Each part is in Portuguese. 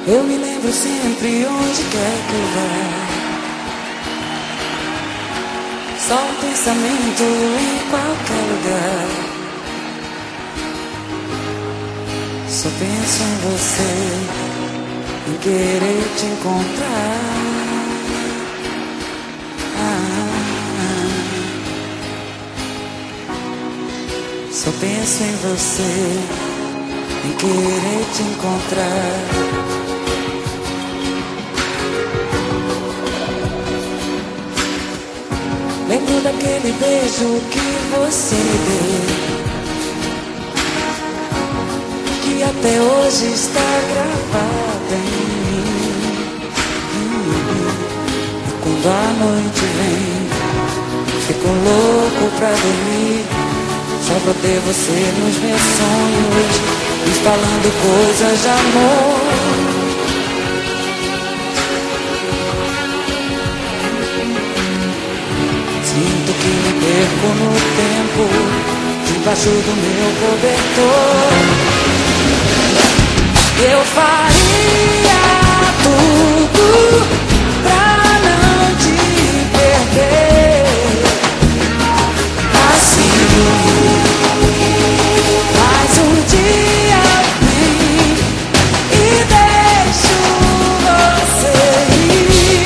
Eu me lembro sempre onde quer que eu vá. Só um pensamento em qualquer lugar. Só penso em você, em querer te encontrar. Só penso em você, em querer te encontrar. Lembro daquele beijo que você me deu, que até hoje está gravado em mim. E quando a noite vem, fico louco pra dormir, só pra ter você nos meus sonhos, me falando coisas de amor. Sinto que me perco no tempo, debaixo do meu cobertor. Eu faria tudo pra não te perder. Assim, mas um dia vem e deixo você ir.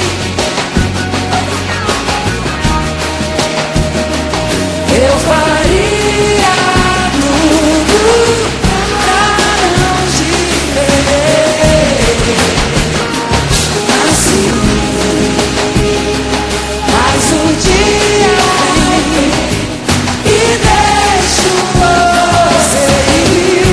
Eu faria tudo pra não te perder. Assim, mas um dia vem e deixo você ir.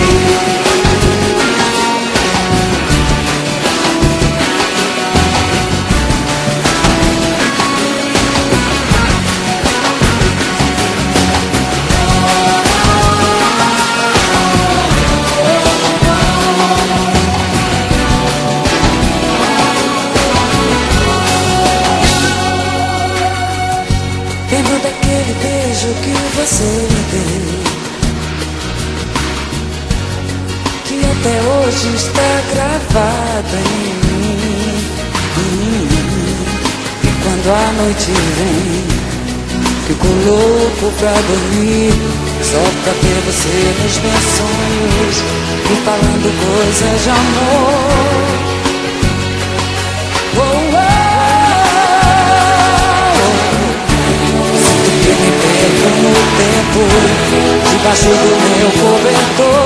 Lembro daquele beijo que você me deu, que até hoje está gravado em mim. E quando a noite vem, fico louco pra dormir, só pra ter você nos meus sonhos, me falando coisas de amor. Oh, oh, oh. Sinto que me perco no tempo, debaixo do meu cobertor.